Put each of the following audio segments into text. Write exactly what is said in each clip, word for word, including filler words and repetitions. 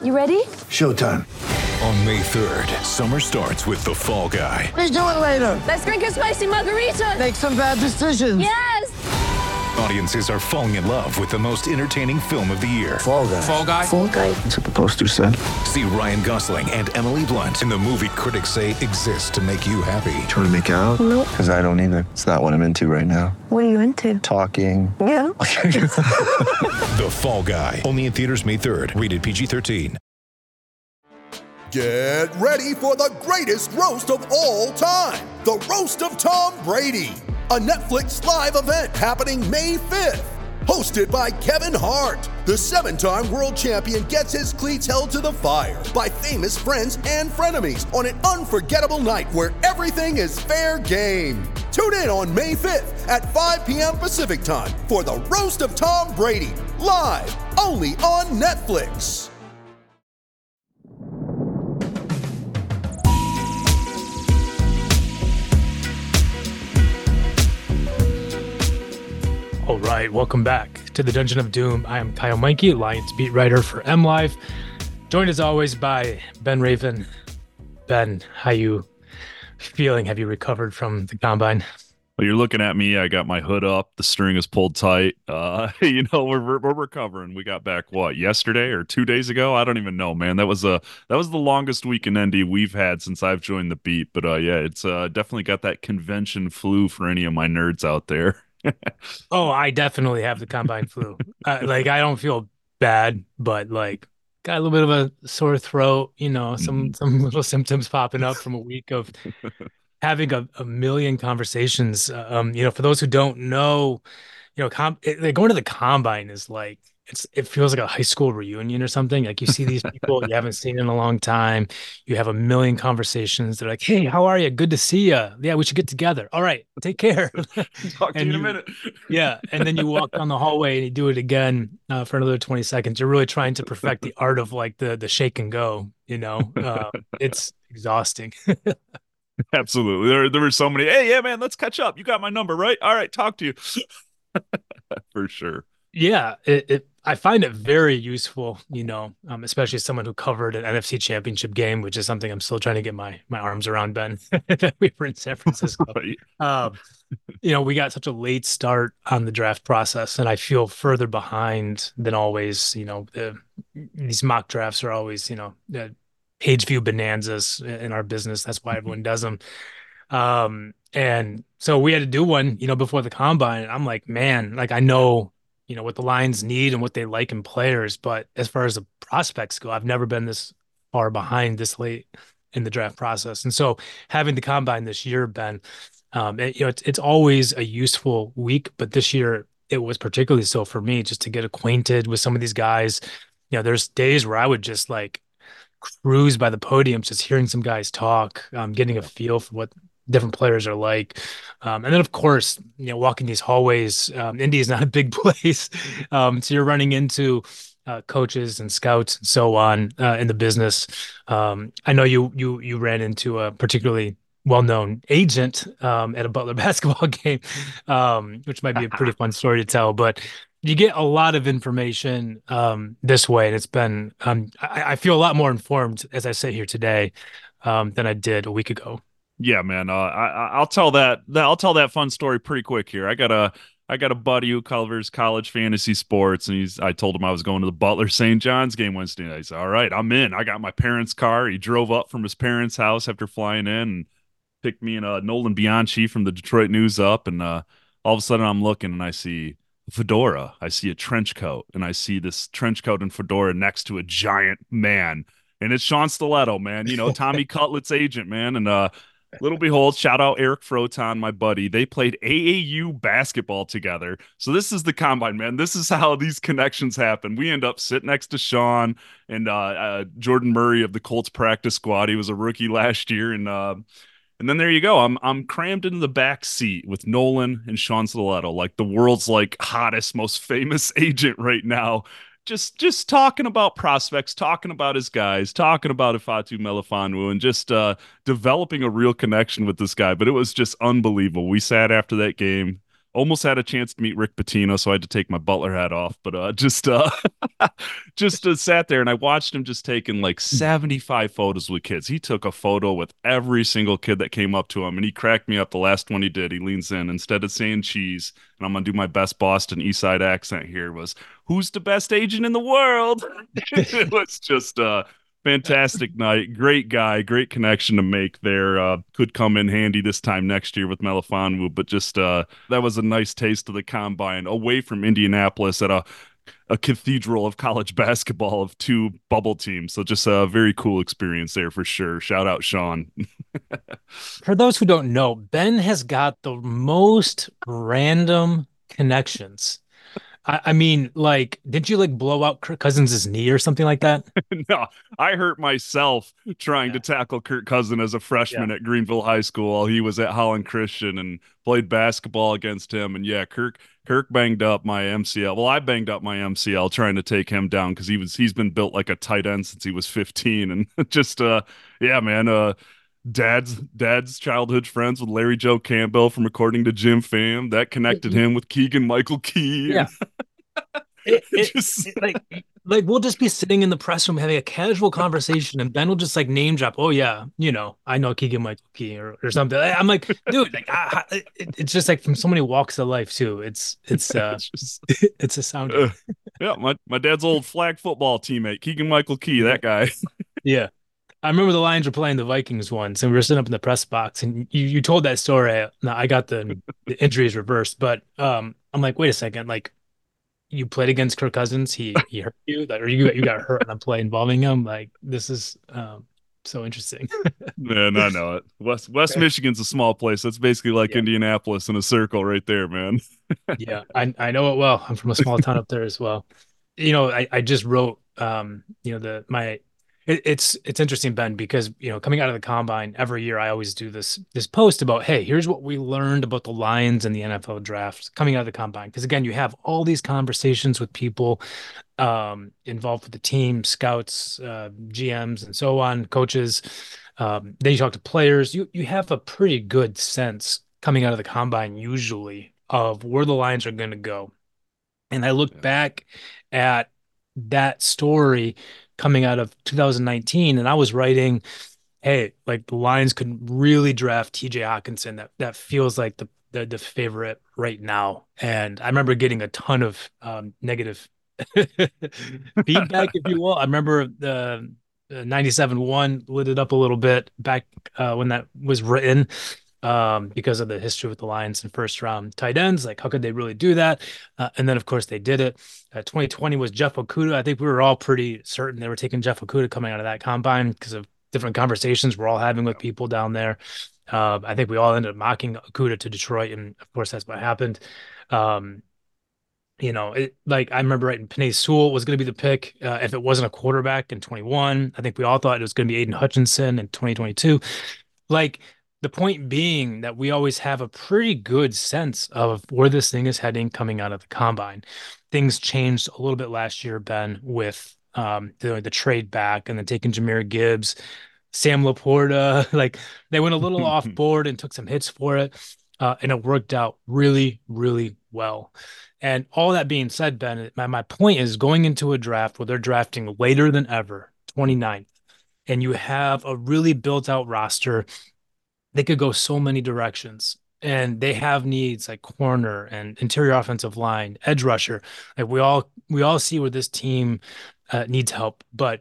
You ready? Showtime. On May third, summer starts with The Fall Guy. Let's do it later. Let's drink a spicy margarita. Make some bad decisions. Yes! Audiences are falling in love with the most entertaining film of the year. Fall Guy. Fall Guy? Fall Guy. That's what the poster said. See Ryan Gosling and Emily Blunt in the movie critics say exists to make you happy. Trying to make it out? Nope. Because I don't either. It's not what I'm into right now. What are you into? Talking. Yeah. The Fall Guy. Only in theaters May third. Rated P G thirteen. Get ready for the greatest roast of all time. The Roast of Tom Brady. A Netflix live event happening May fifth. Hosted by Kevin Hart. The seven-time world champion gets his cleats held to the fire by famous friends and frenemies on an unforgettable night where everything is fair game. Tune in on May fifth at five p.m. Pacific time for the Roast of Tom Brady. Live only on Netflix. All right, welcome back to the Dungeon of Doom. I am Kyle Meinke, Lions beat writer for MLive, joined as always by Ben Raven. Ben, how you feeling? Have you recovered from the combine? Well, you're looking at me. I got my hood up. The string is pulled tight. Uh, you know, we're we're recovering. We got back what yesterday or two days ago. I don't even know, man. That was a that was the longest week in N D we've had since I've joined the beat. But uh, yeah, it's uh, definitely got that convention flu for any of my nerds out there. Oh, I definitely have the combine flu. Uh, like, I don't feel bad, but like, got a little bit of a sore throat. You know, some Mhm. some little symptoms popping up from a week of having a, a million conversations. Um, you know, for those who don't know, you know, com- it, like going to the combine is like it's it feels like a high school reunion or something. Like you see these people you haven't seen in a long time. You have a million conversations. They're like, "Hey, how are you? Good to see you. Yeah, we should get together. All right, take care." Talk to And you in a you- minute. Yeah, and then you walk down the hallway and you do it again uh, for another twenty seconds. You're really trying to perfect the art of like the the shake and go. You know, uh, it's exhausting. Absolutely. There, there were so many. Hey, yeah, man, let's catch up. You got my number, right? All right, talk to you. For sure. Yeah, it, it I find it very useful, you know, um, especially as someone who covered an N F C championship game, which is something I'm still trying to get my my arms around, Ben. We were in San Francisco. Um, you know, we got such a late start on the draft process, and I feel further behind than always. You know, the, these mock drafts are always, you know, uh, page view bonanzas in our business. That's why everyone does them. Um, and so we had to do one, you know, before the combine. And I'm like, man, like I know, you know, what the Lions need and what they like in players, but as far as the prospects go, I've never been this far behind this late in the draft process. And so having the combine this year, Ben, um, it, you know, it's, it's always a useful week, but this year it was particularly so for me just to get acquainted with some of these guys. You know, there's days where I would just like cruise by the podium, just hearing some guys talk, um, getting a feel for what different players are like. Um, and then of course, you know, walking these hallways, um, Indy is not a big place. Um, so you're running into uh, coaches and scouts and so on uh, in the business. Um, I know you, you, you ran into a particularly well-known agent um, at a Butler basketball game, um, which might be a pretty fun story to tell, but you get a lot of information um, this way. And it's been, um, I, I feel a lot more informed as I sit here today um, than I did a week ago. Yeah, man. Uh, I, I- I'll tell that, that. I'll tell that fun story pretty quick here. I got a, I got a buddy who covers college fantasy sports, and he's. I told him I was going to the Butler Saint John's game Wednesday night. He said, "All right, I'm in." I got my parents' car. He drove up from his parents' house after flying in and picked me and uh, Nolan Bianchi from the Detroit News up, and uh, all of a sudden I'm looking and I see a fedora. I see a trench coat, and I see this trench coat and fedora next to a giant man, and it's Sean Stiletto, man. You know, Tommy Cutlett's agent, man, and uh. Little behold, shout out Eric Froton, my buddy. They played A A U basketball together. So this is the combine, man. This is how these connections happen. We end up sitting next to Sean and uh, uh, Jordan Murray of the Colts practice squad. He was a rookie last year, and uh, and then there you go. I'm I'm crammed into the back seat with Nolan and Sean Stiletto, like the world's like hottest, most famous agent right now. Just just talking about prospects, talking about his guys, talking about Ifeatu Melifonwu, and just uh, developing a real connection with this guy. But it was just unbelievable. We sat after that game, almost had a chance to meet Rick Pitino, so I had to take my Butler hat off. But uh, just uh, just uh, sat there and I watched him just taking like seventy-five photos with kids. He took a photo with every single kid that came up to him, and he cracked me up. The last one he did, he leans in instead of saying cheese, and I'm gonna do my best Boston East Side accent here. Was who's the best agent in the world? It was just uh fantastic night. Great guy. Great connection to make there. Uh, could come in handy this time next year with Melifonwu, but just uh, that was a nice taste of the combine away from Indianapolis at a a cathedral of college basketball of two bubble teams. So just a very cool experience there for sure. Shout out Sean. For those who don't know, Ben has got the most random connections. I, I mean, like, did you like blow out Kirk Cousins' knee or something like that? No, I hurt myself trying yeah. to tackle Kirk Cousins as a freshman yeah. at Greenville High School while he was at Holland Christian, and played basketball against him. And yeah, Kirk Kirk banged up my M C L. Well, I banged up my M C L trying to take him down because he was he's been built like a tight end since he was fifteen, and just uh yeah, man, uh. Dad's dad's childhood friends with Larry Joe Campbell from According to Jim Fam. That connected him with Keegan Michael Key. Yeah. It, it, just... it, like, like we'll just be sitting in the press room having a casual conversation, and Ben will just like name drop. Oh yeah, you know, I know Keegan Michael Key or, or something. I'm like, dude, like, I, I, it, it's just like from so many walks of life too. It's it's uh, it's, just, it's a sound. Uh, yeah, my my dad's old flag football teammate, Keegan Michael Key. That guy. Yeah. I remember the Lions were playing the Vikings once, and we were sitting up in the press box, and you, you told that story. Now I got the, the injuries reversed, but um, I'm like, wait a second, like you played against Kirk Cousins, he he hurt you, like, or you you got hurt on a play involving him. Like this is um, so interesting. Man, I know it. West West Michigan's a small place. That's basically like yeah. Indianapolis in a circle right there, man. Yeah, I I know it well. I'm from a small town up there as well. You know, I I just wrote um, you know, the my. It, it's it's interesting, Ben, because you know, coming out of the combine every year, I always do this this post about, hey, here's what we learned about the Lions and the N F L draft coming out of the combine. Because again, you have all these conversations with people um, involved with the team, scouts, uh, G Ms, and so on, coaches. Um, then you talk to players. You you have a pretty good sense coming out of the combine usually of where the Lions are going to go. And I look yeah. back at that story coming out of two thousand nineteen, and I was writing, hey, like the Lions could really draft T J Hawkinson. That that feels like the, the the favorite right now. And I remember getting a ton of um, negative feedback, if you will. I remember the, the ninety-seven one lit it up a little bit back uh, when that was written. Um, because of the history with the Lions and first round tight ends, like how could they really do that? Uh, and then of course they did it. Uh, twenty twenty was Jeff Okudah. I think we were all pretty certain they were taking Jeff Okudah coming out of that combine because of different conversations we're all having with people down there. Uh, I think we all ended up mocking Okudah to Detroit, and of course that's what happened. Um, you know, it, like I remember writing Penei Sewell was going to be the pick uh, if it wasn't a quarterback in twenty-one. I think we all thought it was going to be Aiden Hutchinson in twenty twenty-two. Like. The point being that we always have a pretty good sense of where this thing is heading coming out of the combine. Things changed a little bit last year, Ben, with um, the, the trade back and then taking Jahmyr Gibbs, Sam Laporta. Like they went a little off board and took some hits for it, uh, and it worked out really, really well. And all that being said, Ben, my, my point is going into a draft where they're drafting later than ever, twenty-ninth, and you have a really built out roster. They could go so many directions, and they have needs like corner and interior offensive line, edge rusher. Like we all we all see where this team uh, needs help, but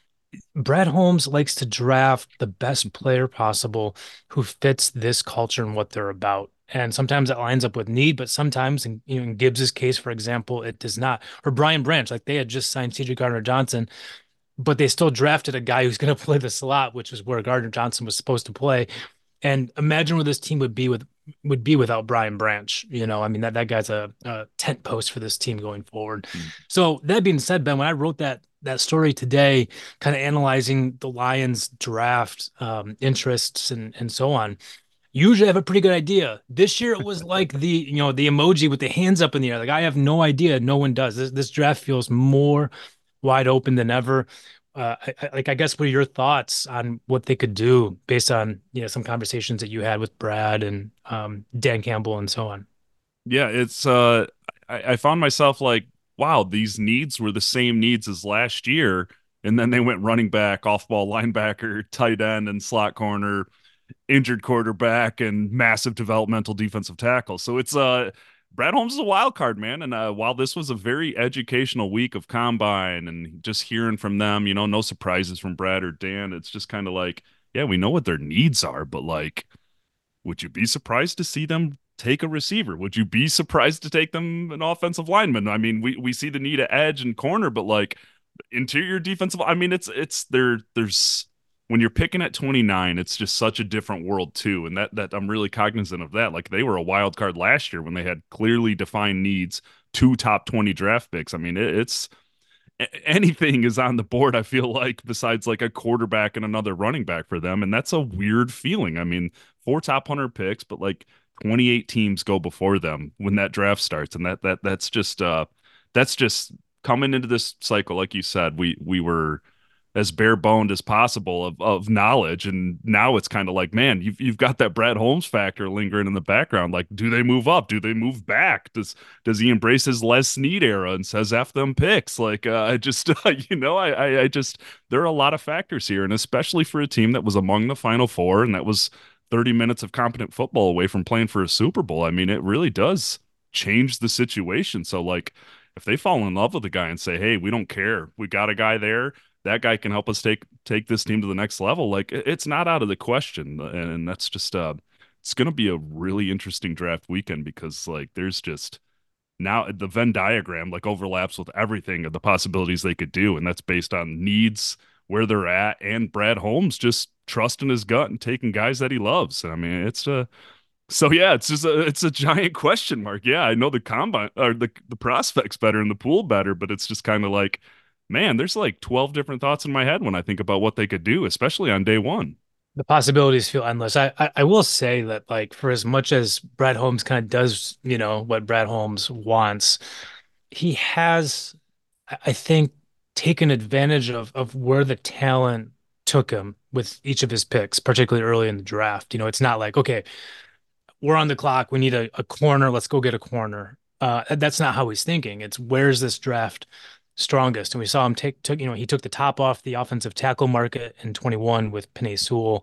Brad Holmes likes to draft the best player possible who fits this culture and what they're about. And sometimes that lines up with need, but sometimes, in, you know, in Gibbs's case, for example, it does not. Or Brian Branch, like they had just signed C J Gardner-Johnson, but they still drafted a guy who's going to play the slot, which is where Gardner-Johnson was supposed to play. And imagine where this team would be with would be without Brian Branch. You know, I mean, that, that guy's a, a tent post for this team going forward. Mm-hmm. So that being said, Ben, when I wrote that that story today, kind of analyzing the Lions draft um, interests and and so on, usually I have a pretty good idea. This year it was like the, you know, the emoji with the hands up in the air. Like I have no idea. No one does. This, this draft feels more wide open than ever. Uh, I, I, like, I guess, what are your thoughts on what they could do based on, you know, some conversations that you had with Brad and um, Dan Campbell and so on? Yeah, it's uh I, I found myself like, wow, these needs were the same needs as last year. And then they went running back, off ball linebacker, tight end, and slot corner, injured quarterback, and massive developmental defensive tackle. So it's uh Brad Holmes is a wild card, man. And uh, while this was a very educational week of combine and just hearing from them, you know, no surprises from Brad or Dan. It's just kind of like, yeah, we know what their needs are, but like, would you be surprised to see them take a receiver? Would you be surprised to take them an offensive lineman? I mean, we we see the need of edge and corner, but like interior defensive, I mean, it's it's there. There's when you're picking at twenty-nine, it's just such a different world too, and that that I'm really cognizant of that. Like they were a wild card last year when they had clearly defined needs, two top twenty draft picks. I mean, it, it's anything is on the board, I feel like, besides like a quarterback and another running back for them. And that's a weird feeling. I mean, four top one hundred picks, but like twenty-eight teams go before them when that draft starts. And that, that, that's just, uh, that's just coming into this cycle. Like you said, we, we were as bare boned as possible of, of knowledge. And now it's kind of like, man, you've, you've got that Brad Holmes factor lingering in the background. Like, do they move up? Do they move back? Does, does he embrace his Les Snead era and says, F them picks? Like, uh, I just, uh, you know, I, I, I just, there are a lot of factors here. And especially for a team that was among the Final Four and that was thirty minutes of competent football away from playing for a Super Bowl. I mean, it really does change the situation. So like, if they fall in love with a guy and say, hey, we don't care, we got a guy there, that guy can help us take take this team to the next level, like it's not out of the question. And that's just uh it's going to be a really interesting draft weekend because like there's just now the Venn diagram like overlaps with everything of the possibilities they could do, and that's based on needs, where they're at, and Brad Holmes just trusting his gut and taking guys that he loves. I mean, it's a so yeah, it's just a it's a giant question mark. Yeah, I know the combine or the the prospects better and the pool better, but it's just kind of like, man, there's like twelve different thoughts in my head when I think about what they could do, especially on day one. The possibilities feel endless. I, I I will say that like for as much as Brad Holmes kind of does, you know, what Brad Holmes wants, he has, I I think, taken advantage of of where the talent took him with each of his picks, particularly early in the draft. You know, it's not like, okay, we're on the clock, we need a, a corner, let's go get a corner. Uh, that's not how he's thinking. It's where's this draft strongest. And we saw him take, took, you know, he took the top off the offensive tackle market in twenty-one with Penei Sewell.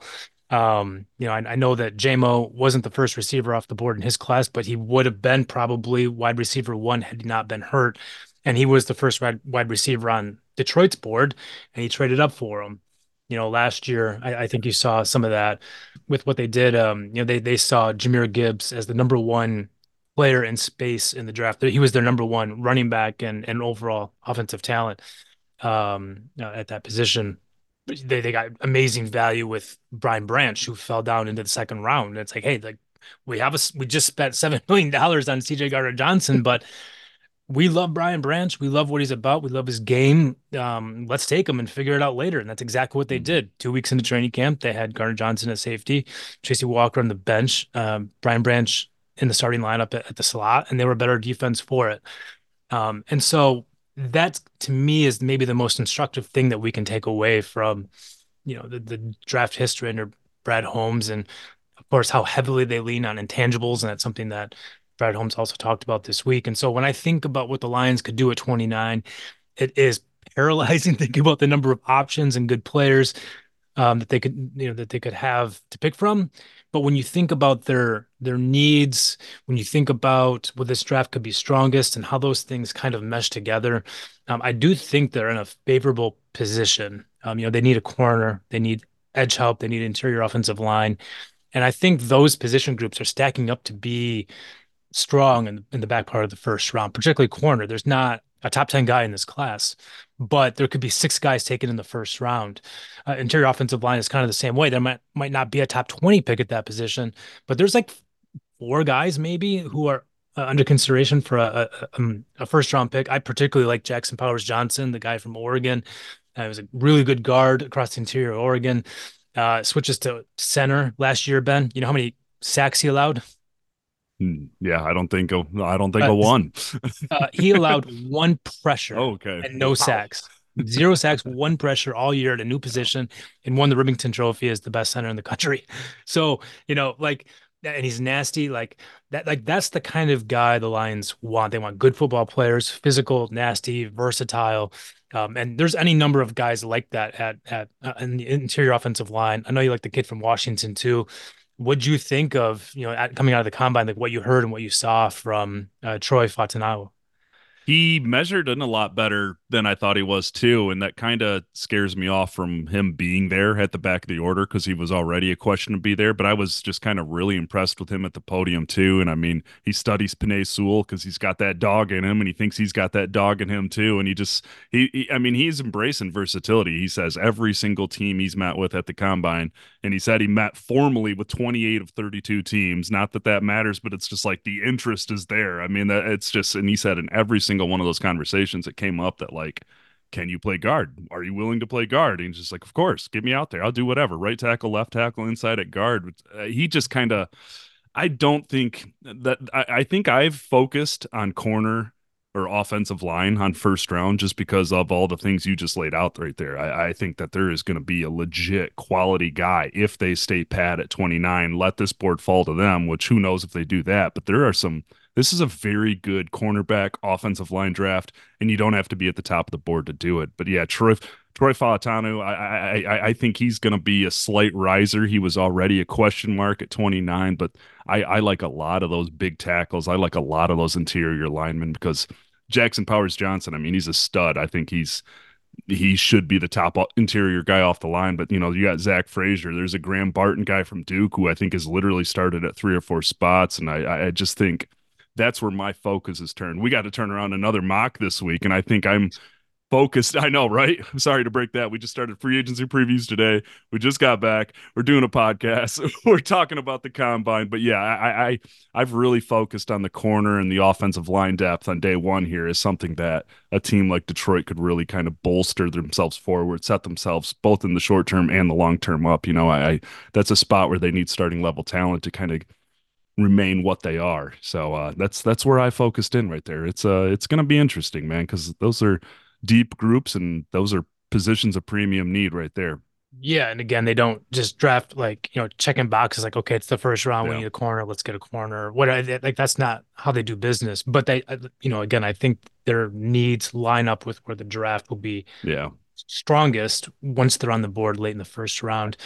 Um, you know, I, I know that J M O wasn't the first receiver off the board in his class, but he would have been probably wide receiver one had he not been hurt. And he was the first wide, wide receiver on Detroit's board, and he traded up for him. You know, last year, I, I think you saw some of that with what they did. Um, you know, they they saw Jahmyr Gibbs as the number one player in space in the draft. He was their number one running back and, and overall offensive talent um, uh, at that position. They they got amazing value with Brian Branch, who fell down into the second round. And it's like, hey, like we have a we just spent seven million dollars on C J Gardner-Johnson, but we love Brian Branch. We love what he's about. We love his game. Um, let's take him and figure it out later. And that's exactly what they did. Two weeks into training camp, they had Gardner-Johnson at safety, Tracy Walker on the bench, um, Brian Branch in the starting lineup at, at the slot, and they were better defense for it. Um, and so that, to me, is maybe the most instructive thing that we can take away from, you know, the, the draft history under Brad Holmes, and of course how heavily they lean on intangibles, and that's something that Brad Holmes also talked about this week. And so when I think about what the Lions could do at twenty-nine, it is paralyzing thinking about the number of options and good players um, that they could, you know, that they could have to pick from. But when you think about their their needs, when you think about what this draft could be strongest and how those things kind of mesh together, um, I do think they're in a favorable position. Um, you know, they need a corner, they need edge help, they need interior offensive line, and I think those position groups are stacking up to be strong in, in the back part of the first round, particularly corner. There's not a top ten guy in this class, but there could be six guys taken in the first round. Uh, interior offensive line is kind of the same way. There might might not be a top twenty pick at that position, but there's like four guys maybe who are uh, under consideration for a, a, um, a first round pick. I particularly like Jackson Powers Johnson, the guy from Oregon. Uh, he was a really good guard across the interior of Oregon. Uh, switches to center last year, Ben. You know how many sacks he allowed? Yeah, I don't think a, I don't think uh, a one. uh, he allowed one pressure oh, okay. and no wow. sacks. Zero sacks, one pressure all year at a new position, and won the Remington Trophy as the best center in the country. So, you know, like and he's nasty. Like that, like that's the kind of guy the Lions want. They want good football players, physical, nasty, versatile. Um, and there's any number of guys like that at at uh, in the interior offensive line. I know you like the kid from Washington too. What'd you think of, you know, at, coming out of the combine, like what you heard and what you saw from uh, Troy Fautanu? He measured in a lot better than I thought he was too, and that kind of scares me off from him being there at the back of the order because he was already a question to be there. But I was just kind of really impressed with him at the podium too. And I mean, he studies Penei Sewell because he's got that dog in him, and he thinks he's got that dog in him too. And he just he, he I mean, he's embracing versatility. He says every single team he's met with at the combine, and he said he met formally with twenty-eight of thirty-two teams. Not that that matters, but it's just like the interest is there. I mean, that it's just, and he said in every single one of those conversations it came up that like, can you play guard? Are you willing to play guard? And he's just like, of course, get me out there. I'll do whatever. Right tackle, left tackle, inside at guard. Uh, he just kind of, I don't think that, I, I think I've focused on corner or offensive line on first round just because of all the things you just laid out right there. I, I think that there is going to be a legit quality guy if they stay pat at twenty-nine, let this board fall to them, which who knows if they do that. But there are some, this is a very good cornerback offensive line draft, and you don't have to be at the top of the board to do it. But yeah, Troy, Troy Fautanu, I, I, I think he's going to be a slight riser. He was already a question mark at twenty-nine, but I, I like a lot of those big tackles. I like a lot of those interior linemen because Jackson Powers Johnson, I mean, he's a stud. I think he's he should be the top interior guy off the line. But, you know, you got Zach Frazier. There's a Graham Barton guy from Duke who I think has literally started at three or four spots. And I, I just think that's where my focus is turned. We got to turn around another mock this week, and I think I'm focused. I know, right? I'm sorry to break that. We just started free agency previews today. We just got back. We're doing a podcast. We're talking about the combine. But yeah, I, I I've really focused on the corner and the offensive line depth on day one here is something that a team like Detroit could really kind of bolster themselves forward, set themselves both in the short term and the long term up. You know, I, I that's a spot where they need starting level talent to kind of remain what they are. So uh, that's that's where I focused in right there. It's uh it's going to be interesting, man, because those are deep groups, and those are positions of premium need right there. Yeah, and again, they don't just draft like, you know, checking boxes like, okay, it's the first round, Yeah. we need a corner, let's get a corner. What like that's not how they do business. But they, you know, again, I think their needs line up with where the draft will be Yeah. strongest once they're on the board late in the first round.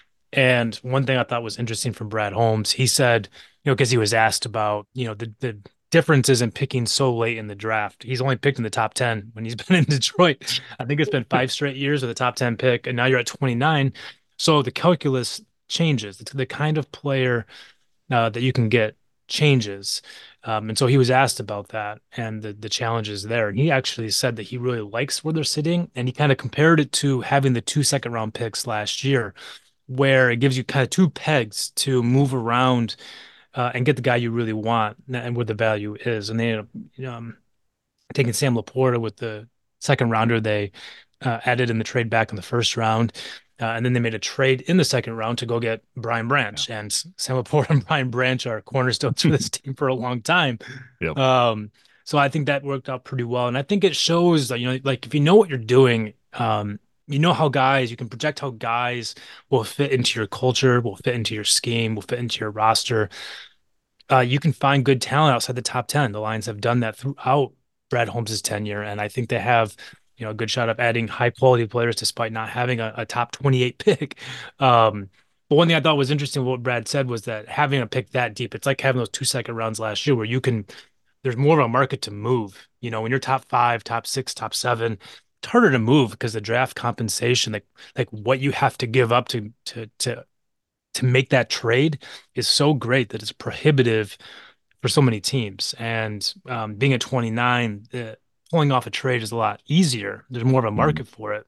And one thing I thought was interesting from Brad Holmes, he said, you know, because he was asked about, you know, the the differences in picking so late in the draft. He's only picked in the top ten when he's been in Detroit. I think it's been five straight years with a top ten pick, and now you're at twenty-nine. So the calculus changes. The, the kind of player uh, that you can get changes. Um, and so he was asked about that and the, the challenges there. And he actually said that he really likes where they're sitting, and he kind of compared it to having the two second round picks last year, where it gives you kind of two pegs to move around Uh, and get the guy you really want and where the value is. And they ended up um, taking Sam Laporta with the second rounder they uh, added in the trade back in the first round. Uh, and then they made a trade in the second round to go get Brian Branch. Yeah. And Sam Laporta and Brian Branch are cornerstones for this team for a long time. Yep. Um, so I think that worked out pretty well. And I think it shows that, you know, like if you know what you're doing, um, you know how guys, you can project how guys will fit into your culture, will fit into your scheme, will fit into your roster. Uh, you can find good talent outside the top ten. The Lions have done that throughout Brad Holmes' tenure, and I think they have, you know, a good shot of adding high quality players despite not having a, a top twenty-eight pick. Um, but one thing I thought was interesting, what Brad said was that having a pick that deep, it's like having those two second rounds last year where you can, there's more of a market to move. You know, when you're top five, top six, top seven, it's harder to move because the draft compensation, like like what you have to give up to to to to make that trade is so great that it's prohibitive for so many teams. And um, being at twenty-nine, uh, pulling off a trade is a lot easier. There's more of a market mm-hmm. for it.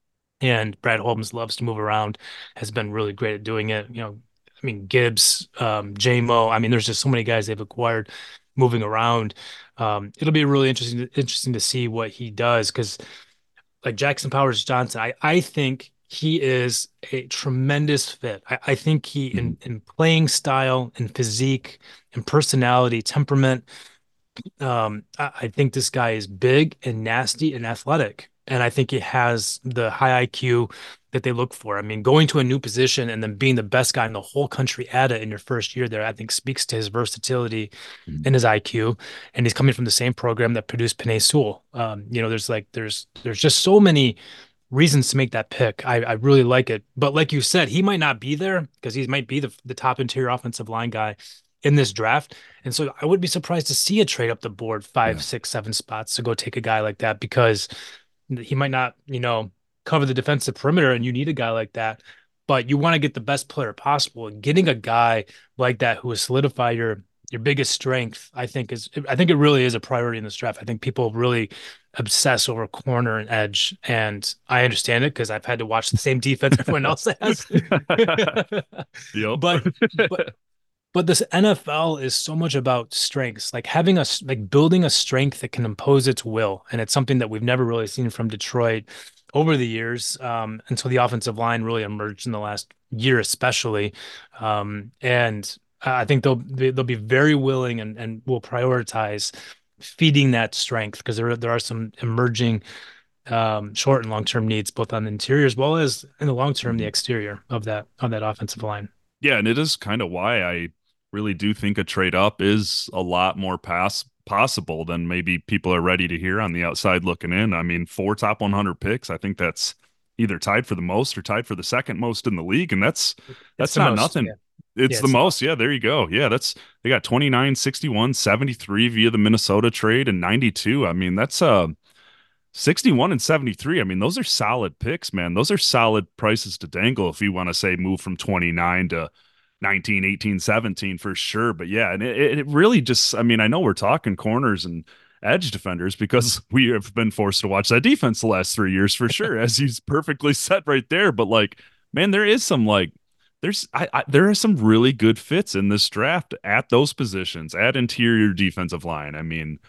And Brad Holmes loves to move around, has been really great at doing it. You know, I mean, Gibbs, um, J-Mo, I mean, there's just so many guys they've acquired moving around. Um, it'll be really interesting, interesting to see what he does. Cause like Jackson Powers Johnson, I, I think he is a tremendous fit. I, I think he, in, in playing style and physique and personality, temperament, um, I, I think this guy is big and nasty and athletic. And I think he has the high I Q that they look for. I mean, going to a new position and then being the best guy in the whole country at it in your first year there, I think speaks to his versatility mm-hmm. and his I Q. And he's coming from the same program that produced Penei Sewell. Um, you know, there's like there's there's just so many reasons to make that pick. I, I really like it. But like you said, he might not be there because he might be the, the top interior offensive line guy in this draft. And so I would be surprised to see a trade up the board five, yeah. six, seven spots to go take a guy like that, because he might not, you know, cover the defensive perimeter, and you need a guy like that. But you want to get the best player possible. And getting a guy like that who will solidify your your biggest strength, I think is I think it really is a priority in this draft. I think people really obsess over corner and edge, and I understand it because I've had to watch the same defense everyone else has. Yep. But but but this N F L is so much about strengths, like having a like building a strength that can impose its will, and it's something that we've never really seen from Detroit over the years, um, until the offensive line really emerged in the last year, especially. Um, and I think they'll they'll be very willing and and will prioritize feeding that strength, because there there are some emerging um, short and long term needs both on the interior as well as in the long term the exterior of that of that offensive line. Yeah, and it is kind of why I really do think a trade up is a lot more pass possible than maybe people are ready to hear on the outside looking in. I mean, four top one hundred picks, I think that's either tied for the most or tied for the second most in the league, and that's that's not most, nothing. Yeah. It's yeah, the it's most. Yeah, there you go. Yeah, that's they got twenty-nine, sixty-one, seventy-three via the Minnesota trade, and ninety-two. I mean, that's uh sixty-one and seventy-three. I mean, those are solid picks, man. Those are solid prices to dangle if you want to say move from twenty-nine to nineteen, eighteen, seventeen for sure. But yeah, and it, it really just, I mean, I know we're talking corners and edge defenders because we have been forced to watch that defense the last three years for sure, as he's perfectly set right there. But like, man, there is some like, there's, I, I there are some really good fits in this draft at those positions, at interior defensive line. I mean,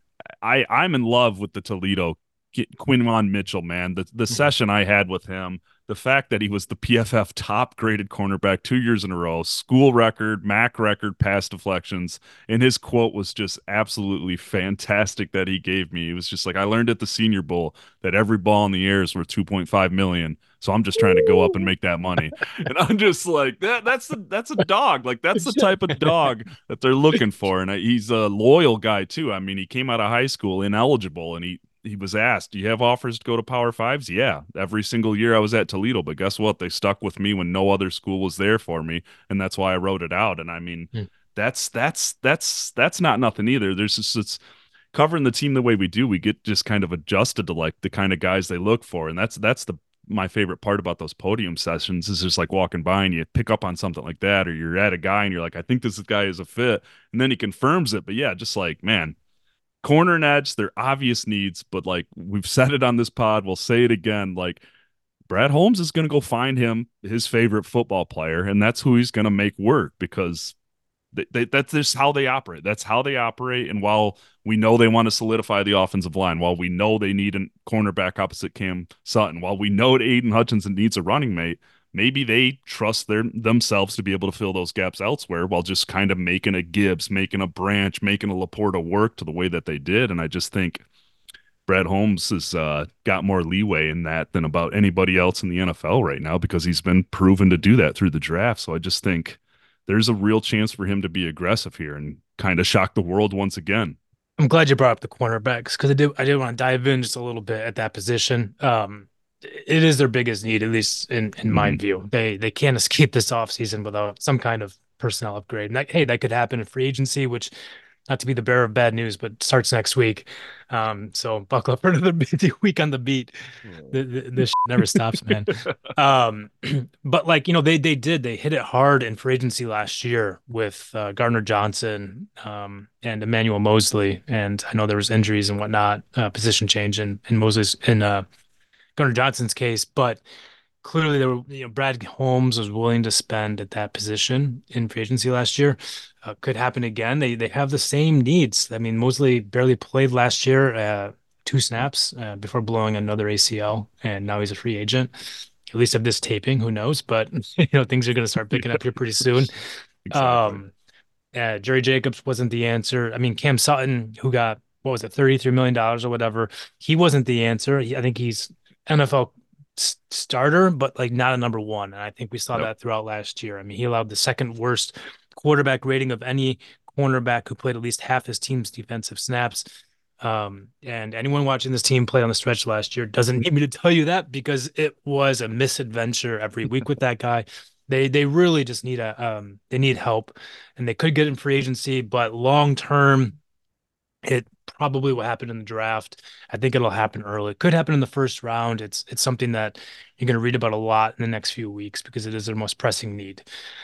I, I'm in love with the Toledo Quinyon Mitchell, man. The the session I had with him, the fact that he was the P F F top graded cornerback two years in a row, school record, M A C record, pass deflections, and his quote was just absolutely fantastic that he gave me. It was just like, I learned at the Senior Bowl that every ball in the air is worth two point five million. So I'm just trying to go up and make that money. And I'm just like, that that's the, that's a dog. Like, that's the type of dog that they're looking for. And I, he's a loyal guy too. I mean, he came out of high school ineligible, and he he was asked, do you have offers to go to Power Fives? Yeah. Every single year I was at Toledo, but guess what? They stuck with me when no other school was there for me. And that's why I wrote it out. And I mean, hmm. that's, that's, that's, that's not nothing either. There's just, it's covering the team the way we do. We get just kind of adjusted to like the kind of guys they look for. And that's, that's the, my favorite part about those podium sessions is just like walking by and you pick up on something like that, or you're at a guy and you're like, I think this guy is a fit. And then he confirms it. But yeah, just like, man, corner and edge, they're obvious needs, but like we've said it on this pod, we'll say it again, like Brad Holmes is going to go find him his favorite football player, and that's who he's going to make work, because they, they, that's just how they operate. That's how they operate. And while we know they want to solidify the offensive line, while we know they need a cornerback opposite Cam Sutton, while we know Aiden Hutchinson needs a running mate, maybe they trust their themselves to be able to fill those gaps elsewhere while just kind of making a Gibbs, making a Branch, making a Laporta work to the way that they did. And I just think Brad Holmes has uh, got more leeway in that than about anybody else in the N F L right now, because he's been proven to do that through the draft. So I just think there's a real chance for him to be aggressive here and kind of shock the world once again. I'm glad you brought up the cornerbacks, because I did I did want to dive in just a little bit at that position. Um, it is their biggest need, at least in, in my mm-hmm. view. They they can't escape this offseason without some kind of personnel upgrade. And that, hey, that could happen in free agency, which, not to be the bearer of bad news, but starts next week. Um, so buckle up for another week on the beat. The, the, this never stops, man. Um, but like, you know, they they did. They hit it hard in free agency last year with uh, Gardner Johnson um, and Emmanuel Mosley. And I know there was injuries and whatnot, uh, position change in, in Mosley's in uh, Gardner Johnson's case, but clearly there were, you know, Brad Holmes was willing to spend at that position in free agency last year. Uh, could happen again. They they have the same needs. I mean, Mosley barely played last year, uh, two snaps uh, before blowing another A C L, and now he's a free agent. At least of this taping, who knows? But you know, things are going to start picking up here pretty soon. Exactly. Um, uh, Jerry Jacobs wasn't the answer. I mean, Cam Sutton, who got, what was it, thirty-three million dollars or whatever, he wasn't the answer. He, I think he's N F L s- starter, but like not a number one. And I think we saw Yep. that throughout last year. I mean, he allowed the second worst quarterback rating of any cornerback who played at least half his team's defensive snaps. Um, and anyone watching this team play on the stretch last year doesn't need me to tell you that, because it was a misadventure every week with that guy. They they really just need a um they need help, and they could get in free agency, but long term, it probably will happen in the draft. I think it'll happen early. It could happen in the first round. It's it's something that you're going to read about a lot in the next few weeks because it is their most pressing need.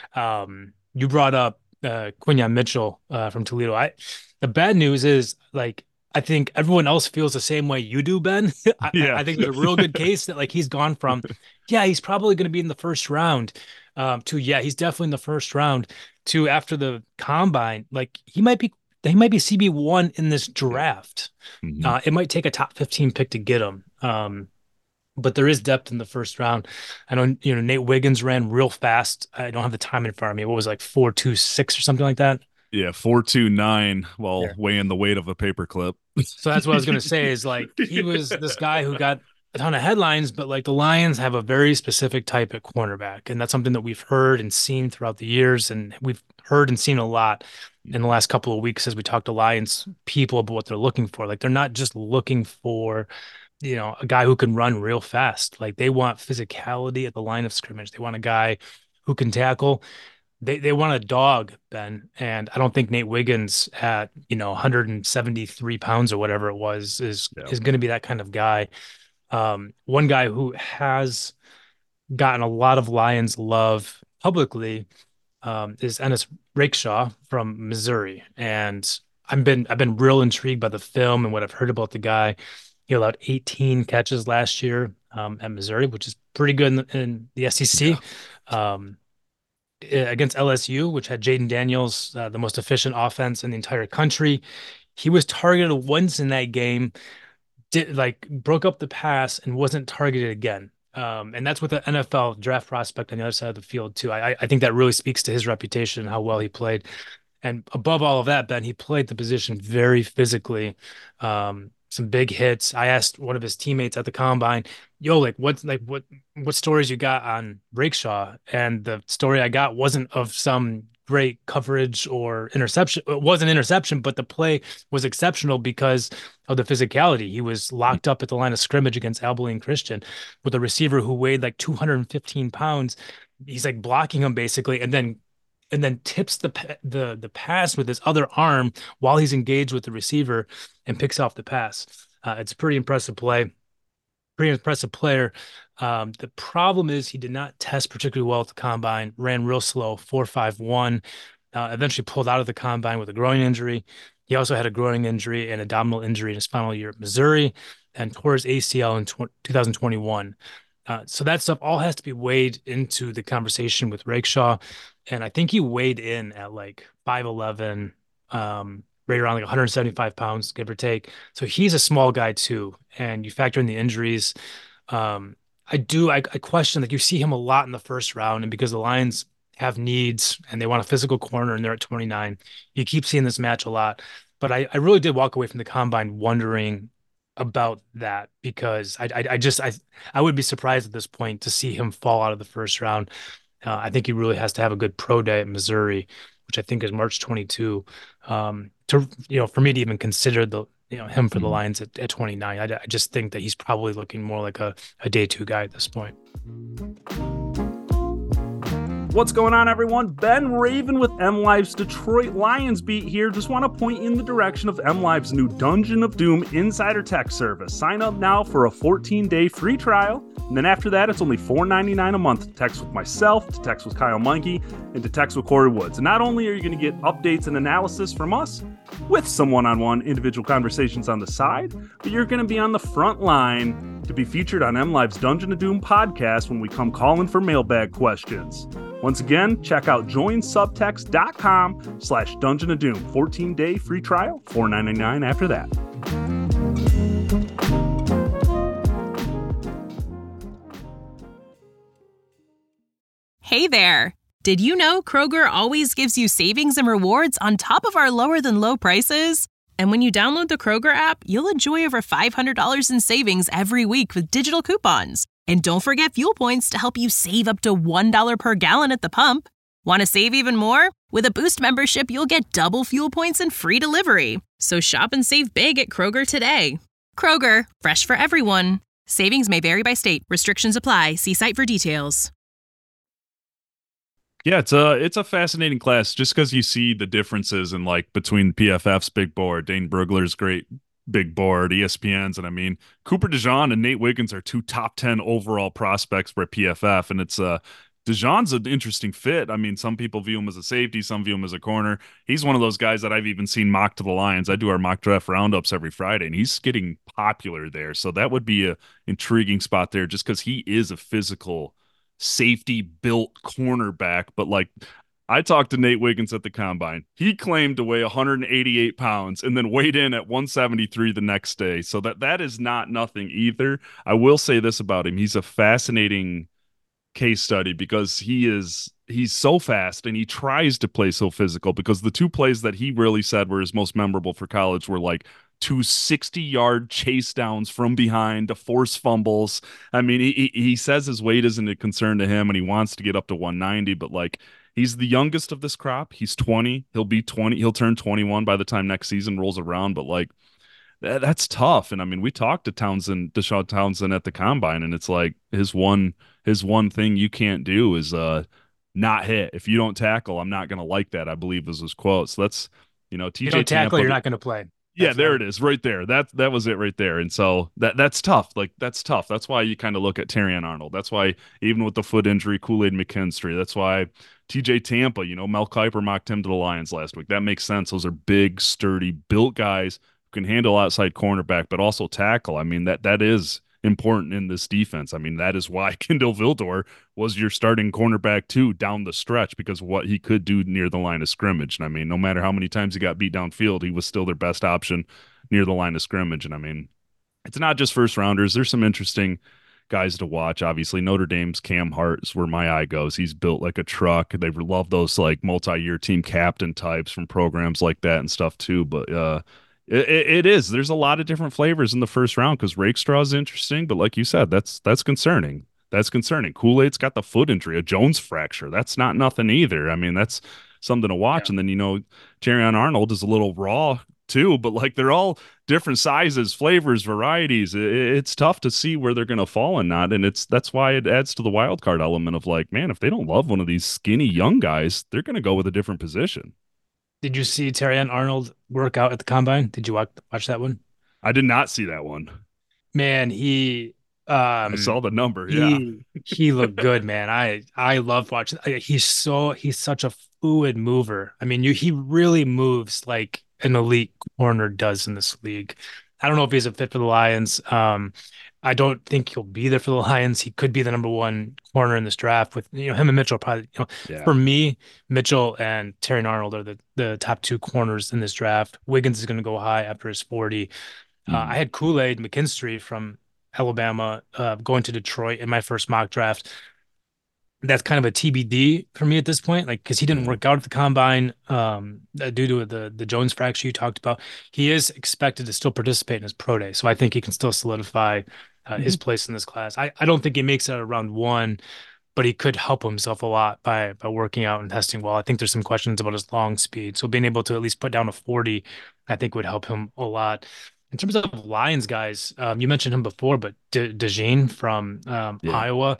Um, you brought up uh, Quinyon Mitchell uh, from Toledo. I the bad news is, like, I think everyone else feels the same way you do, Ben. I, Yeah. I think there's a real good case that, like, he's gone from, yeah, he's probably going to be in the first round, um, to, yeah, he's definitely in the first round, to after the combine, like, he might be, he might be C B one in this draft. Mhm. Uh, it might take a top fifteen pick to get him. Um, but there is depth in the first round. I know, you know, Nate Wiggins ran real fast. I don't have the time in front of me. What was it, like four two six or something like that? Yeah, four two nine while Yeah. weighing the weight of a paperclip. So that's what I was going to say is, like, he was this guy who got a ton of headlines, but, like, the Lions have a very specific type at cornerback. And that's something that we've heard and seen throughout the years. And we've heard and seen a lot in the last couple of weeks as we talk to Lions people about what they're looking for. Like, they're not just looking for, you know, a guy who can run real fast. Like, they want physicality at the line of scrimmage. They want a guy who can tackle. They they want a dog, Ben, and I don't think Nate Wiggins at, you know, one hundred seventy-three pounds or whatever it was is Yeah. is going to be that kind of guy. Um, one guy who has gotten a lot of Lions love publicly um, is Ennis Rakeshaw from Missouri, and I've been I've been real intrigued by the film and what I've heard about the guy. He allowed eighteen catches last year um, at Missouri, which is pretty good in the, in the S E C. Um, against L S U, which had Jaden Daniels, uh, the most efficient offense in the entire country. He was targeted once in that game, did like broke up the pass and wasn't targeted again. Um, and that's with the N F L draft prospect on the other side of the field too. I, I think that really speaks to his reputation and how well he played. And above all of that, Ben, he played the position very physically. Um, some big hits. I asked one of his teammates at the combine, yo, like what, like what, what stories you got on Rakeshaw? And the story I got wasn't of some great coverage or interception. It was an interception, but the play was exceptional because of the physicality. He was locked up at the line of scrimmage against Abilene Christian with a receiver who weighed like two hundred fifteen pounds. He's like blocking him basically, and then and then tips the the the pass with his other arm while he's engaged with the receiver and picks off the pass. Uh, it's a pretty impressive play, pretty impressive player. Um, the problem is he did not test particularly well at the combine, ran real slow, four five one, uh, eventually pulled out of the combine with a groin injury. He also had a groin injury and abdominal injury in his final year at Missouri and tore his A C L in two thousand twenty-one. Uh, so that stuff all has to be weighed into the conversation with Rakeshaw. And I think he weighed in at like five eleven, um, right around like one hundred seventy-five pounds, give or take. So he's a small guy too. And you factor in the injuries. Um, I do, I, I question, like you see him a lot in the first round, and because the Lions have needs and they want a physical corner and they're at twenty-nine, you keep seeing this match a lot. But I, I really did walk away from the combine wondering about that, because I, I, I just, I, I would be surprised at this point to see him fall out of the first round. Uh, I think he really has to have a good pro day at Missouri, which I think is March twenty-second, um, to, you know, for me to even consider the, you know, him for the Lions at, at twenty-nine. I, I just think that he's probably looking more like a, a day two guy at this point. What's going on, everyone? Ben Raven with MLive's Detroit Lions beat here. Just want to point in the direction of MLive's new Dungeon of Doom Insider Tech service. Sign up now for a fourteen-day free trial, and then after that, it's only four ninety-nine a month to text with myself, to text with Kyle Meinke, and to text with Corey Woods. And not only are you going to get updates and analysis from us, with some one-on-one individual conversations on the side, but you're going to be on the front line to be featured on MLive's Dungeon of Doom podcast when we come calling for mailbag questions. Once again, check out joinsubtext.com slash Dungeon of Doom. fourteen-day free trial, four ninety-nine after that. Hey there! Did you know Kroger always gives you savings and rewards on top of our lower-than-low prices? And when you download the Kroger app, you'll enjoy over five hundred dollars in savings every week with digital coupons. And don't forget fuel points to help you save up to one dollar per gallon at the pump. Want to save even more? With a Boost membership, you'll get double fuel points and free delivery. So shop and save big at Kroger today. Kroger, fresh for everyone. Savings may vary by state. Restrictions apply. See site for details. Yeah, it's a it's a fascinating class just because you see the differences in like between P F F's big board, Dane Brugler's great big board, E S P N's, and I mean Cooper DeJean and Nate Wiggins are two top ten overall prospects for P F F, and it's uh DeJean's an interesting fit. I mean, some people view him as a safety, some view him as a corner. He's one of those guys that I've even seen mock to the Lions. I do our mock draft roundups every Friday, and he's getting popular there. So that would be a intriguing spot there just because he is a physical safety built cornerback. But like I talked to Nate Wiggins at the combine. He claimed to weigh one hundred eighty-eight pounds and then weighed in at one seventy-three the next day. So that that is not nothing either. I will say this about him. He's a fascinating case study because he is he's so fast and he tries to play so physical, because the two plays that he really said were his most memorable for college were like two sixty-yard chase downs from behind to force fumbles. I mean, he he says his weight isn't a concern to him and he wants to get up to one ninety, but like he's the youngest of this crop. He's twenty. He'll be twenty. He'll turn twenty-one by the time next season rolls around, but like that, that's tough. And I mean, we talked to Townsend, Deshaun Townsend at the combine, and it's like his one his one thing you can't do is uh not hit. If you don't tackle, I'm not going to like that, I believe was his quote. So that's, you know, T J you don't tackle, Tampa, you're not going to play. Yeah, That's there right. it is, right there. That that was it right there. And so that that's tough. Like that's tough. That's why you kind of look at Terrion Arnold. That's why even with the foot injury, Kool-Aid McKinstry. That's why T J Tampa. You know, Mel Kiper mocked him to the Lions last week. That makes sense. Those are big, sturdy, built guys who can handle outside cornerback, but also tackle. I mean that that is important in this defense. I mean that is why Kindle Vildor was your starting cornerback too down the stretch, because of what he could do near the line of scrimmage. And I mean, no matter how many times he got beat downfield, he was still their best option near the line of scrimmage. And I mean, it's not just first rounders. There's some interesting guys to watch. Obviously, Notre Dame's Cam Hart is where my eye goes. He's built like a truck. They love those like multi-year team captain types from programs like that and stuff too. But uh, it, it is. There's a lot of different flavors in the first round because Rakestraw is interesting. But like you said, that's that's concerning. That's concerning. Kool-Aid's got the foot injury, a Jones fracture. That's not nothing either. I mean, that's something to watch. Yeah. And then, you know, Terrion Arnold is a little raw too, but like they're all different sizes, flavors, varieties. It, it's tough to see where they're going to fall and not. And it's that's why it adds to the wild card element of like, man, if they don't love one of these skinny young guys, they're going to go with a different position. Did you see Terrion Arnold work out at the combine? Did you watch, watch that one? I did not see that one. Man, he um I saw the number. he, Yeah. he looked good, man. I I love watching. He's so he's such a fluid mover. I mean, you he really moves like an elite corner does in this league. I don't know if he's a fit for the Lions. Um, I don't think he'll be there for the Lions. He could be the number one corner in this draft with, you know, him and Mitchell probably, you know, Yeah. for me, Mitchell and Terrion Arnold are the, the top two corners in this draft. Wiggins is going to go high after his forty. Uh, I had Kool-Aid McKinstry from Alabama uh, going to Detroit in my first mock draft. That's kind of a T B D for me at this point, like because he didn't work out at the combine um, uh, due to the the Jones fracture you talked about. He is expected to still participate in his pro day, so I think he can still solidify uh, mm-hmm. his place in this class. I, I don't think he makes it out of round one, but he could help himself a lot by by working out and testing well. I think there's some questions about his long speed, so being able to at least put down a forty, I think would help him a lot. In terms of Lions guys, um, you mentioned him before, but De- DeJean from um, Yeah. Iowa.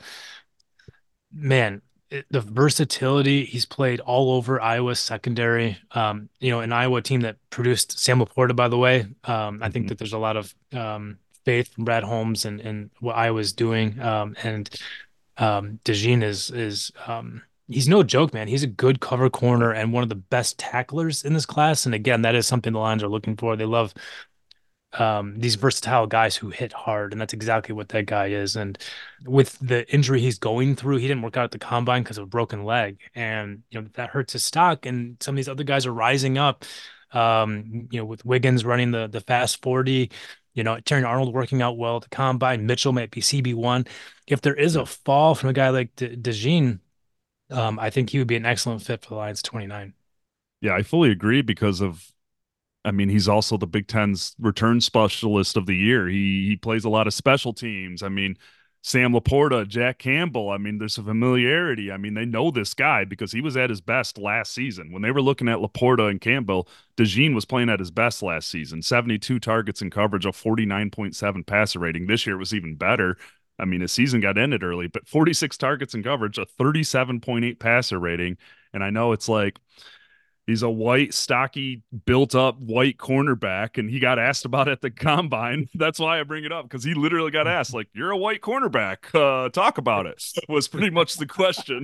Man, it, the versatility, he's played all over Iowa's secondary. Um, you know, an Iowa team that produced Sam Laporta, by the way. Um, I think Mhm. that there's a lot of um, faith from Brad Holmes and, and what Iowa's doing. Um, and um, DeJean is is um, he's no joke, man. He's a good cover corner and one of the best tacklers in this class. And again, that is something the Lions are looking for. They love um these versatile guys who hit hard, and that's exactly what that guy is. And with the injury he's going through, he didn't work out at the combine because of a broken leg, and you know that hurts his stock. And some of these other guys are rising up, um you know, with Wiggins running the the fast forty, you know, Terrion Arnold working out well at the combine. Mitchell might be C B one. If there is a fall from a guy like De- DeJean, um I think he would be an excellent fit for the Lions twenty-nine. Yeah, I fully agree because of I mean, he's also the Big Ten's return specialist of the year. He he plays a lot of special teams. I mean, Sam Laporta, Jack Campbell. I mean, there's a familiarity. I mean, they know this guy because he was at his best last season. When they were looking at Laporta and Campbell, DeJean was playing at his best last season. seventy-two targets in coverage, a forty-nine point seven passer rating. This year it was even better. I mean, his season got ended early, but forty-six targets in coverage, a thirty-seven point eight passer rating. And I know it's like, he's a white, stocky, built-up white cornerback, and he got asked about it at the combine. That's why I bring it up, because he literally got asked, like, "You're a white cornerback. Uh, talk about it." Was pretty much the question.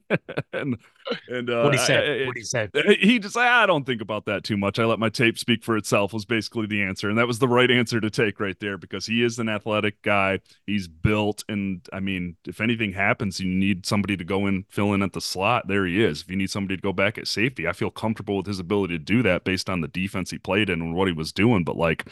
and and uh, what he said. What he said. He just, I don't think about that too much. I let my tape speak for itself. Was basically the answer, and that was the right answer to take right there, because he is an athletic guy. He's built, and I mean, if anything happens, you need somebody to go in, fill in at the slot. There he is. If you need somebody to go back at safety, I feel comfortable with his ability to do that based on the defense he played in and what he was doing. But like,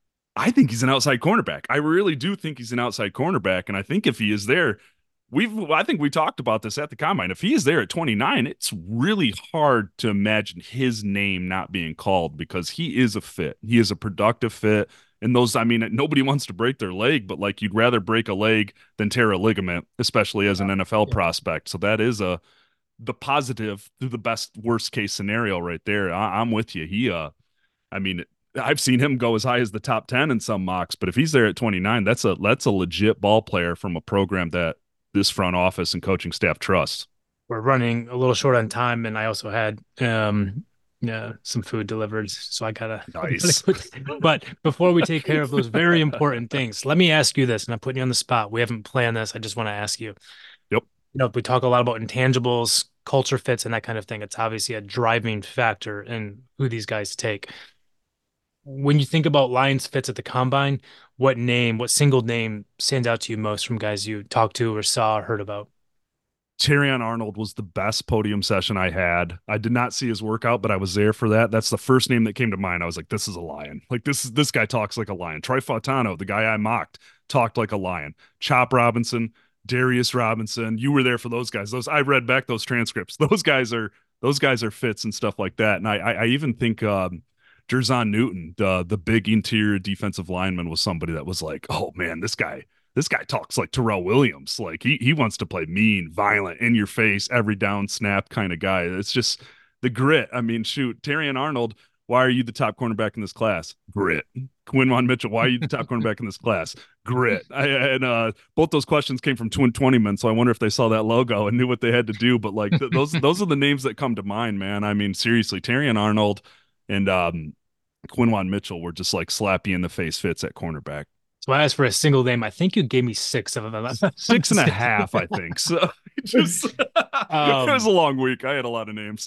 I think he's an outside cornerback. I really do think he's an outside cornerback. And I think if he is there, we've, I think we talked about this at the combine. If he is there at twenty-nine, it's really hard to imagine his name not being called, because he is a fit. He is a productive fit. And those, I mean, nobody wants to break their leg, but like, you'd rather break a leg than tear a ligament, especially as an N F L yeah. prospect. So that is a, the positive through the best worst case scenario right there. I, I'm with you. He, uh, I mean, I've seen him go as high as the top ten in some mocks, but if he's there at twenty-nine, that's a, that's a legit ball player from a program that this front office and coaching staff trusts. We're running a little short on time, and I also had, um, yeah, some food delivered, so I gotta. Nice. But before we take care of those very important things, let me ask you this, and I'm putting you on the spot. We haven't planned this. I just want to ask you. Yep. You know, we talk a lot about intangibles, culture fits, and that kind of thing. It's obviously a driving factor in who these guys take. When you think about Lions fits at the combine, what name, what single name stands out to you most from guys you talked to or saw or heard about? Terrion Arnold was the best podium session I had. I did not see his workout, but I was there for that. That's the first name that came to mind. I was like, this is a Lion. Like, this is this guy talks like a Lion. Troy Fautano, the guy I mocked, talked like a Lion. Chop Robinson, Darius Robinson, you were there for those guys. Those I read back those transcripts. Those guys are those guys are fits and stuff like that. And I I, I even think um, Jerzon Newton, the the big interior defensive lineman, was somebody that was like, oh man, this guy. This guy talks like Terrell Williams. Like he he wants to play mean, violent, in your face, every down snap kind of guy. It's just the grit. I mean, shoot, Terrion Arnold, why are you the top cornerback in this class? Grit. Quinwan Mitchell, why are you the top cornerback in this class? Grit. I, and uh, both those questions came from Twin twenty men, so I wonder if they saw that logo and knew what they had to do. But like th- those those are the names that come to mind, man. I mean, seriously, Terrion Arnold and um, Quinwan Mitchell were just like slap you in the face fits at cornerback. So I asked for a single name. I think you gave me six of them. Six and a half, I think. So just, um, it was a long week. I had a lot of names.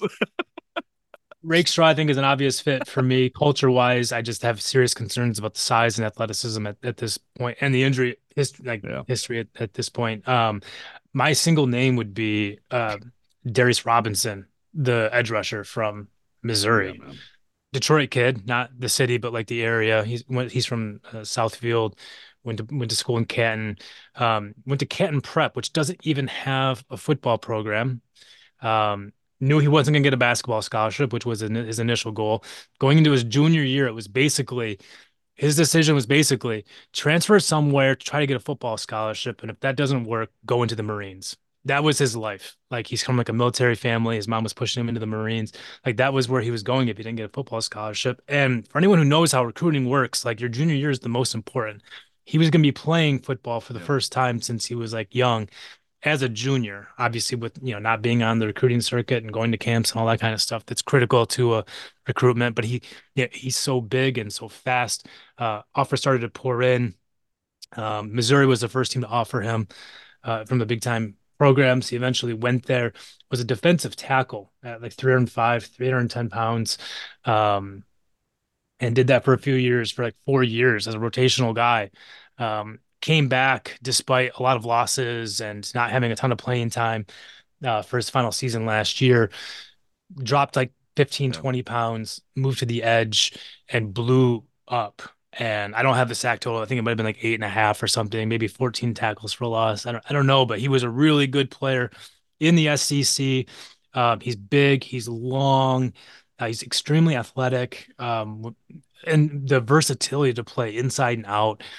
Rakestraw, I think, is an obvious fit for me. Culture-wise, I just have serious concerns about the size and athleticism at, at this point, and the injury history, like yeah. history at, at this point. Um, my single name would be uh, Darius Robinson, the edge rusher from Missouri. Yeah, Detroit kid, not the city, but like the area. He's went, he's from uh, Southfield, went to went to school in Canton, um, went to Canton Prep, which doesn't even have a football program. Um, knew he wasn't going to get a basketball scholarship, which was his initial goal. Going into his junior year, it was basically his decision was basically transfer somewhere to try to get a football scholarship, and if that doesn't work, go into the Marines. That was his life. Like, he's from like a military family. His mom was pushing him into the Marines. Like, that was where he was going if he didn't get a football scholarship. And for anyone who knows how recruiting works, like, your junior year is the most important. He was going to be playing football for the yeah. first time since he was like young as a junior, obviously with, you know, not being on the recruiting circuit and going to camps and all that kind of stuff. That's critical to a recruitment, but he, yeah, he's so big and so fast. Uh, offers started to pour in. Um, Missouri was the first team to offer him uh, from the big time programs. He eventually went there, was a defensive tackle at like three hundred five, three hundred ten pounds, um, and did that for a few years, for like four years as a rotational guy. Um, came back despite a lot of losses and not having a ton of playing time uh, for his final season last year. Dropped like fifteen, yeah. twenty pounds, moved to the edge, and blew up. And I don't have the sack total. I think it might have been like eight and a half or something, maybe fourteen tackles for loss. I don't, I don't know, but he was a really good player in the S E C. Um, he's big, he's long, uh, he's extremely athletic, um, and the versatility to play inside and out.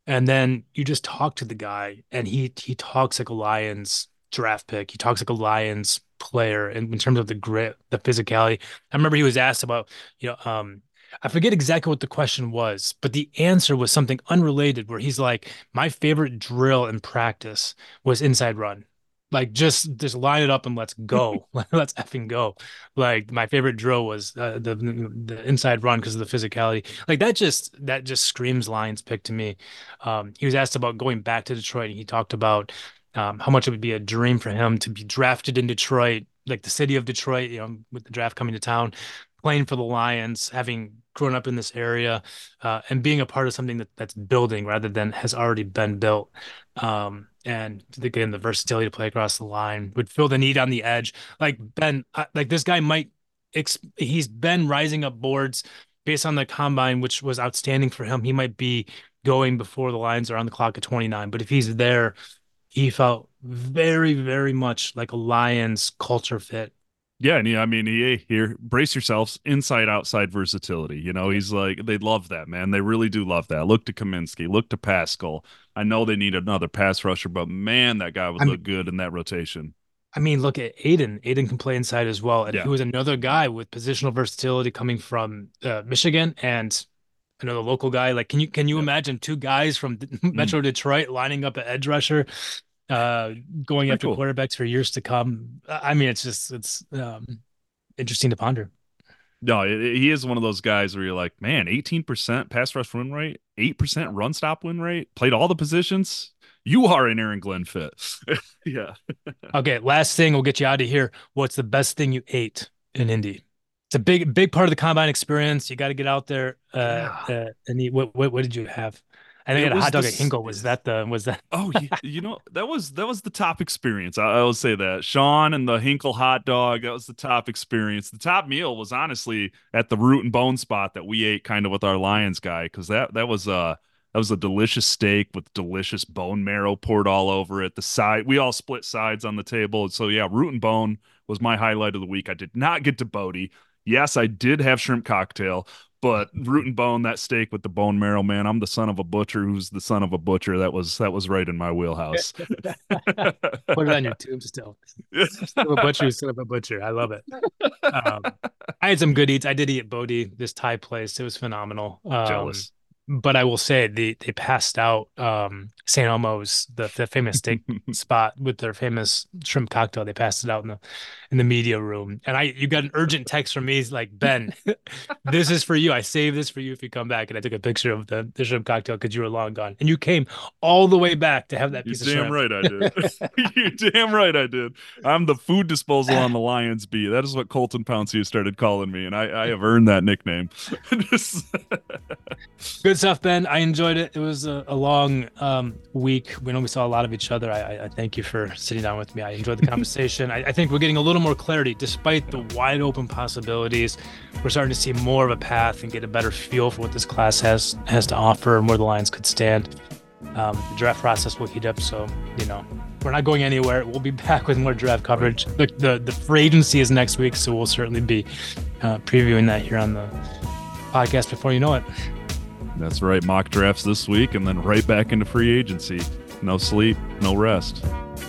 And then you just talk to the guy, and he he talks like a Lions draft pick. He talks like a Lions player in, in terms of the grit, the physicality. I remember he was asked about, you know, um, I forget exactly what the question was, but the answer was something unrelated where he's like, my favorite drill in practice was inside run. Like, just just line it up and let's go. Let's effing go. Like, my favorite drill was uh, the the inside run because of the physicality. Like, that just that just screams Lions pick to me. Um, he was asked about going back to Detroit, and he talked about um, how much it would be a dream for him to be drafted in Detroit, like the city of Detroit, you know, with the draft coming to town, playing for the Lions, having grown up in this area, uh, and being a part of something that, that's building rather than has already been built. Um, and again, the versatility to play across the line would fill the need on the edge. Like Ben, like this guy might, he's been rising up boards based on the combine, which was outstanding for him. He might be going before the Lions are on the clock at twenty-nine, but if he's there, he felt very, very much like a Lions culture fit. Yeah, and he, I mean, he, here, brace yourselves, inside outside versatility. You know, he's like, they love that, man. They really do love that. Look to Kaminsky, look to Pascal. I know they need another pass rusher, but man, that guy would I look mean, good in that rotation. I mean, look at Aiden. Aiden can play inside as well. And yeah. he was another guy with positional versatility coming from uh, Michigan and another local guy. Like, can you can you yeah. imagine two guys from Metro mm. Detroit lining up an edge rusher? Uh, going Pretty after cool. quarterbacks for years to come. I mean, it's just it's um, interesting to ponder. No, it, it, he is one of those guys where you're like, man, eighteen percent pass rush win rate, eight percent run stop win rate, played all the positions. You are an Aaron Glenn fit. yeah. Okay, last thing, we'll get you out of here. What's the best thing you ate in Indy? It's a big, big part of the combine experience. You got to get out there uh, yeah. uh, and eat. What, what, what did you have? I think a hot dog the, at Hinkle. Was that the was that? oh, you, you know that was that was the top experience. I, I will say that Sean and the Hinkle hot dog. That was the top experience. The top meal was honestly at the Root and Bone spot that we ate kind of with our Lions guy because that that was uh that was a delicious steak with delicious bone marrow poured all over it. The side we all split sides on the table. So yeah, Root and Bone was my highlight of the week. I did not get to Bodie. Yes, I did have shrimp cocktail. But Root and Bone, that steak with the bone marrow, man, I'm the son of a butcher who's the son of a butcher. That was that was right in my wheelhouse. Put it on your tombstone. Son of a butcher, son of a butcher. I love it. Um, I had some good eats. I did eat at Bodie, this Thai place. It was phenomenal. Um, Jealous. But I will say they they passed out um, Saint Elmo's, the, the famous steak spot with their famous shrimp cocktail. They passed it out in the in the media room, and I you got an urgent text from me like, Ben, this is for you. I saved this for you if you come back, and I took a picture of the, the shrimp cocktail because you were long gone, and you came all the way back to have that piece You're of damn shrimp. right I did. You're damn right I did. I'm the food disposal on the Lions beat. That is what Colton Pouncey started calling me, and I, I have earned that nickname. Good stuff, Ben. I enjoyed it. It was a, a long um, week. We know we saw a lot of each other. I, I thank you for sitting down with me. I enjoyed the conversation. I, I think we're getting a little more clarity despite the wide open possibilities. We're starting to see more of a path and get a better feel for what this class has has to offer and where the Lions could stand. Um, the draft process will heat up, so you know we're not going anywhere. We'll be back with more draft coverage. The the, the free agency is next week, so we'll certainly be uh, previewing that here on the podcast before you know it. That's right. Mock drafts this week and then right back into free agency. No sleep, no rest.